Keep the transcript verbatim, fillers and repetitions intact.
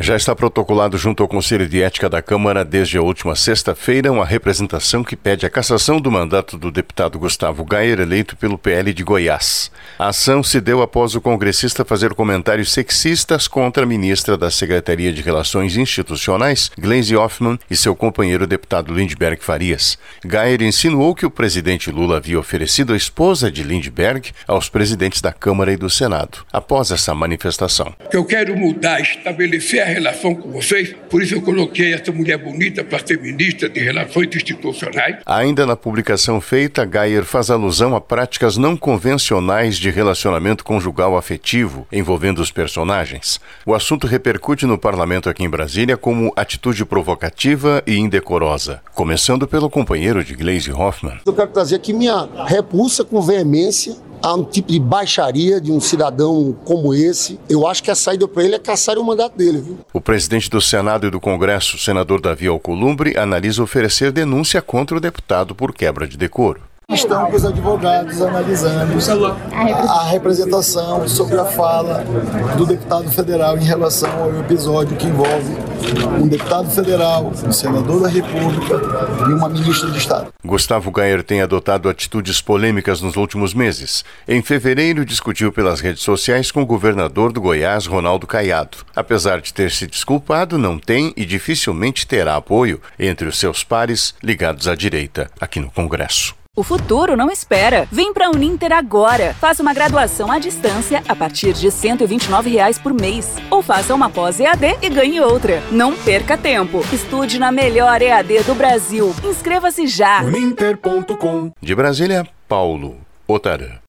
Já está protocolado junto ao Conselho de Ética da Câmara desde a última sexta-feira uma representação que pede a cassação do mandato do deputado Gustavo Gayer, eleito pelo P L de Goiás. A ação se deu após o congressista fazer comentários sexistas contra a ministra da Secretaria de Relações Institucionais, Gleisi Hoffmann, e seu companheiro deputado Lindbergh Farias. Gayer insinuou que o presidente Lula havia oferecido a esposa de Lindbergh aos presidentes da Câmara e do Senado. Após essa manifestação. Eu quero mudar, estabelecer a relação com vocês, por isso eu coloquei essa mulher bonita para ser ministra de Relações Institucionais. Ainda na publicação feita, Gayer faz alusão a práticas não convencionais de relacionamento conjugal afetivo envolvendo os personagens. O assunto repercute no parlamento aqui em Brasília como atitude provocativa e indecorosa, começando pelo companheiro de Gleisi Hoffmann. Eu quero trazer aqui minha repulsa com veemência a um tipo de baixaria de um cidadão como esse. Eu acho que a saída para ele é caçar o mandato dele, viu? O presidente do Senado e do Congresso, senador Davi Alcolumbre, analisa oferecer denúncia contra o deputado por quebra de decoro. Estão com os advogados analisando a representação sobre a fala do deputado federal em relação ao episódio que envolve um deputado federal, um senador da República e uma ministra de Estado. Gustavo Gayer tem adotado atitudes polêmicas nos últimos meses. Em fevereiro, discutiu pelas redes sociais com o governador do Goiás, Ronaldo Caiado. Apesar de ter se desculpado, não tem e dificilmente terá apoio entre os seus pares ligados à direita aqui no Congresso. O futuro não espera. Vem para a Uninter agora. Faça uma graduação à distância a partir de cento e vinte e nove reais por mês. Ou faça uma pós-E A D e ganhe outra. Não perca tempo. Estude na melhor E A D do Brasil. Inscreva-se já. Uninter ponto com. De Brasília, Paulo Otarã.